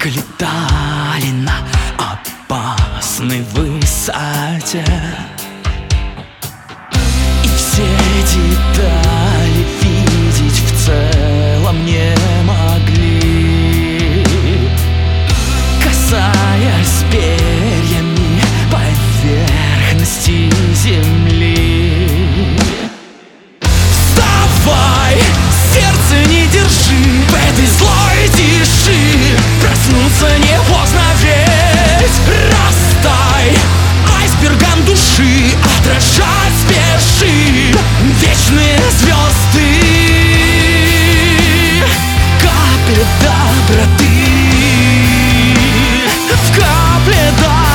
Так летали на опасной высоте, и все детали видеть в целом не могли, касаясь перьями поверхности земли. Вставай, сердце не держи в этой злой тиши, проснуться не поздно, ведь растай айсбергом души, отражать спеши вечные звезды. Капли доброты в капле доброты.